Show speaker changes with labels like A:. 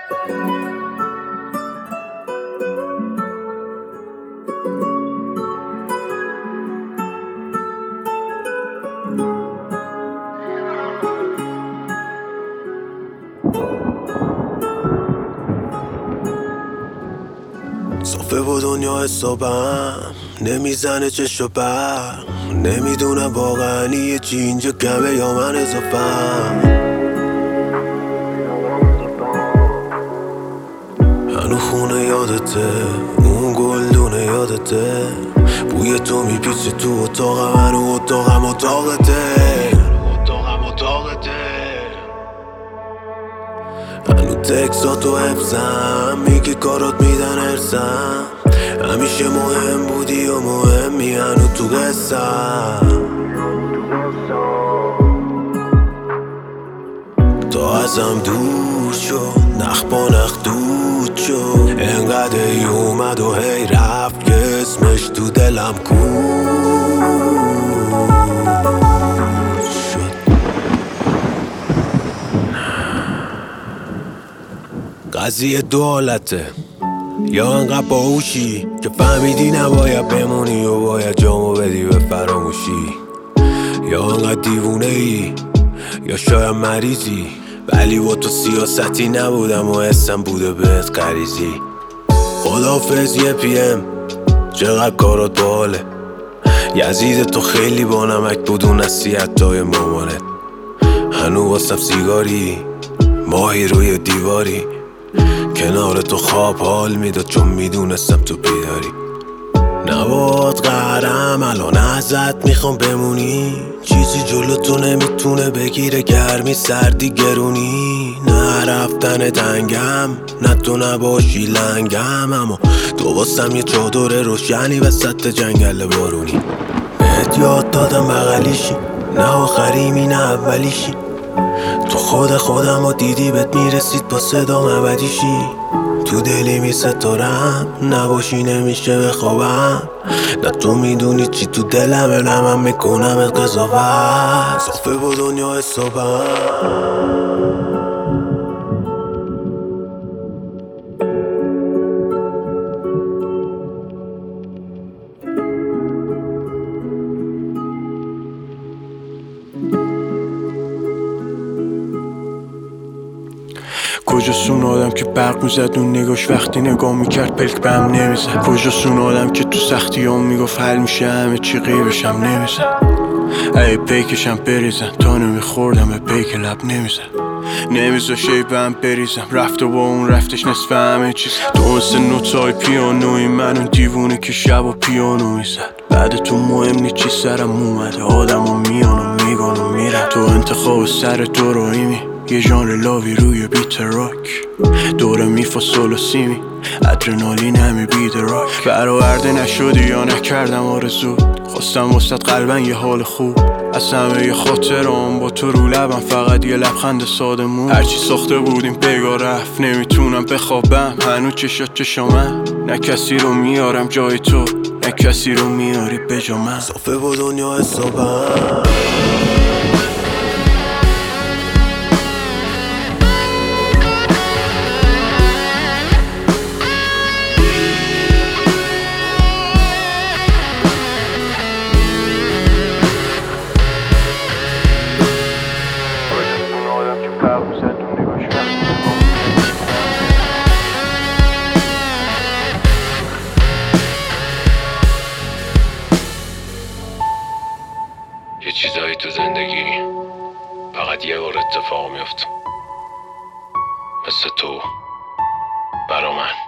A: صافه با دنیا حسابم نمیزنه چشم و برق. نمیدونم واقعا یه چی اینجا کمه یا من اضافم. هنو خونه یادته، اون گلدونه یادته، بوی تو میپیچه تو اتاقم، هنو اتاقته. هنو تکساتو حفظم، میگه کارات میدن ارسم. همیشه مهم بودی و مهمی هنو تو قصم. تا ازم دور شد، نخ با نخ دود شد. انقدر ای اومد و هی رفت که اسمش تو دلم کود شد. قضیه دو حالته، یا انقدر باهوشی که فهمیدی نباید بمونی و باید جامو بدی به فراموشی، یا انقدر دیوونه ای یا شاید مریضی. ولی با تو سیاستی نبودم و حسم بوده بهت غریزی. خداحافظ یه PM، چقدر کارات باحاله. یزید تو خیلی با نمک بود اون نصیحتای مامانت. هنو واسم سیگاری، ماهی روی دیواری. کنار تو خواب حال میداد چون میدونستم تو بیداری. نباد قهرم الان ازت میخوام بمونی. چیزی جلو تو نمیتونه بگیره، گرمی سردی گرونی. نه رفتن تنگم، نه تو نباشی لنگم، اما تو واسم یه چادر روشنی وسط جنگل بارونی. بهت یاد دادم بغلیشی، نه آخریمی نه اولیشی. تو خودم و دیدی بهت میرسید با صدام ابدیشی. تو دلی می ستارم، نباشی نمیشه بخوابم. نه تو میدونی چی تو دلمه، نه من میکنم قضاوت. صافه با دنیا حسابم.
B: کجاست اون آدم که برق میزد اون نگاش وقتی نگاه میکرد پلک به هم نمیزد؟ کجاست اون آدم که تو سختی هم میگفت حل میشه همه چی غیبشم نمیزد؟ ای پیکشم بریزن تا نمیخوردم به پیک لب نمیزد. نمیزاشه ای به هم بریزم، رفت و با اون رفتش نصف همه چیز. تو اون سه نوتای پیانوی من اون دیوونه که شب و پیانو میزد. بعد تو مهم نی چی سرم اومده، آدم ها میان و میگن و میرن. تو انتخاب سر تو رویمی، یه ژانر لاوی روی بیت راک. دوره میفا سولو سیمی، ادرنالین همی بید راک. برآورده نشدی یا نکردم آرزو، خواستم وسط قلبن یه حال خوب. از همه خاطرام با تو رو لبم فقط یه لبخند سادمون. هرچی ساخته بودیم بگاه رفت، نمیتونم بخوابم هنو چشات چشامم. نه کسی رو میارم جای تو، نه کسی رو میاری به جا من.
A: صافه با دنیا حسابم.
C: یه چیزایی تو زندگی فقط یه بار اتفاق میفته، مثل تو برا من.